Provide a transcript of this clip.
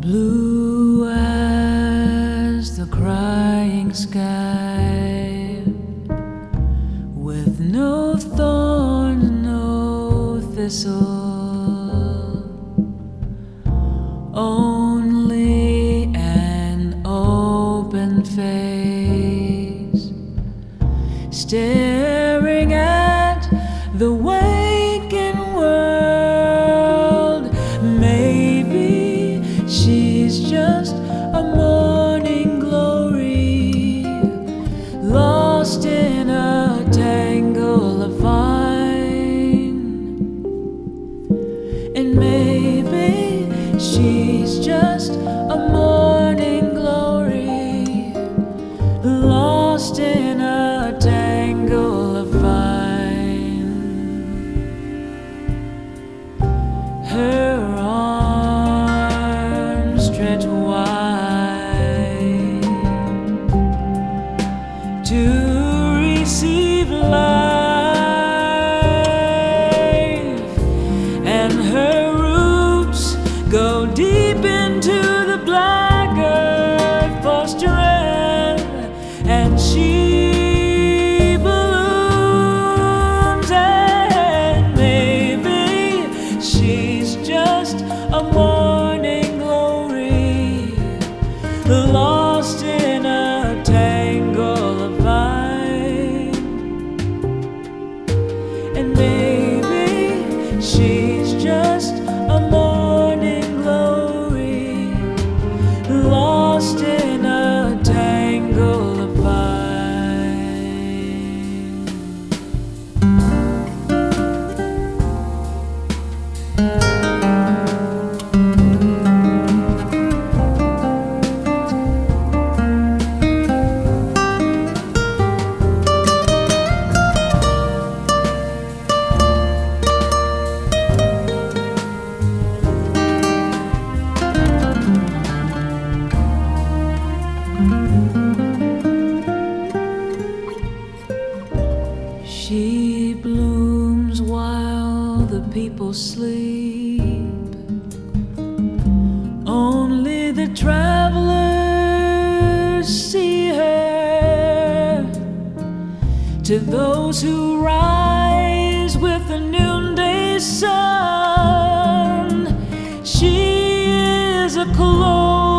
blue as the crying sky, with no thorn, no thistle, only an open face, staring at the waking world. Maybe she's just a morning glory, lost in a tangle of vine. And maybe she's just a morning glory, lost in a tangle of vine. Her arms stretch wide to receive life, and her roots go deep into the black earth for strength, and she blooms. And maybe she's just a morning glory, lost in a tangle of vine. And maybe she's just a morning glory, lost in a tangle of vine. She blooms while the people sleep. Only the travelers see her. To those who rise with the noonday sun, she is a close